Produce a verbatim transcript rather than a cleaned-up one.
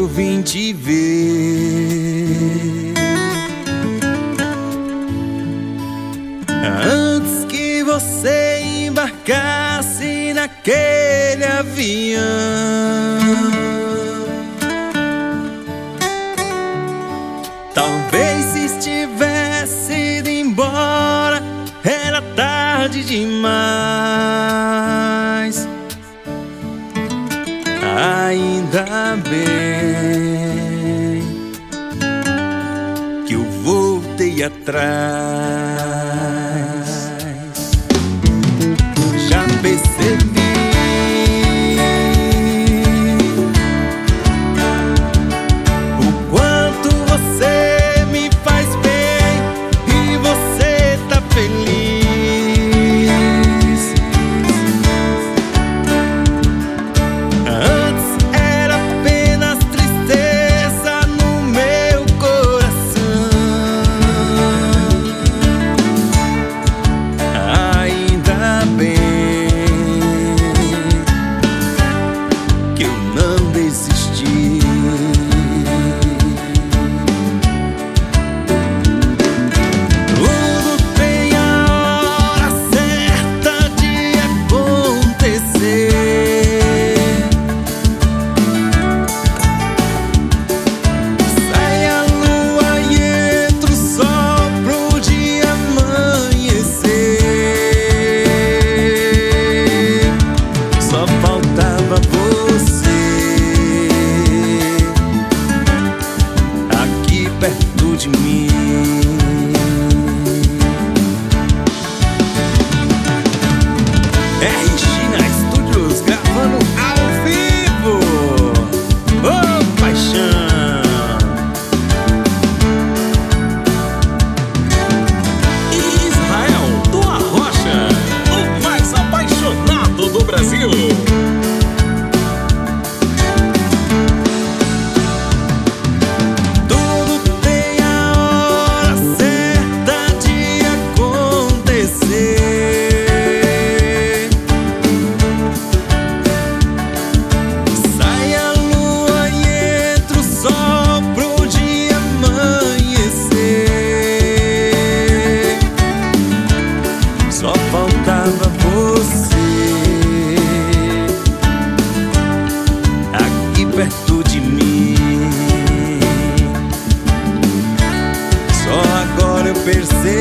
vim te ver. Antes que você embarcasse naquele avião, talvez se estivesse indo embora, era tarde demais. Ainda bem que eu voltei atrás. Já percebi o quanto você me faz bem e você tá feliz. Antes era apenas tristeza no meu coração. Ainda bem que eu não desisti. Tudo tem a hora certa de acontecer. Sai a lua e entra o sol pro dia amanhecer. Só faltava você aqui perto de mim. R China Studios gravando ao vivo. Ô, paixão! Israel do Arrocha, o mais apaixonado do Brasil. Tudo tem a hora certa de acontecer. Sai a lua e entra o sol pro dia amanhecer. Só faltava você aqui perto de mim. Só agora eu percebo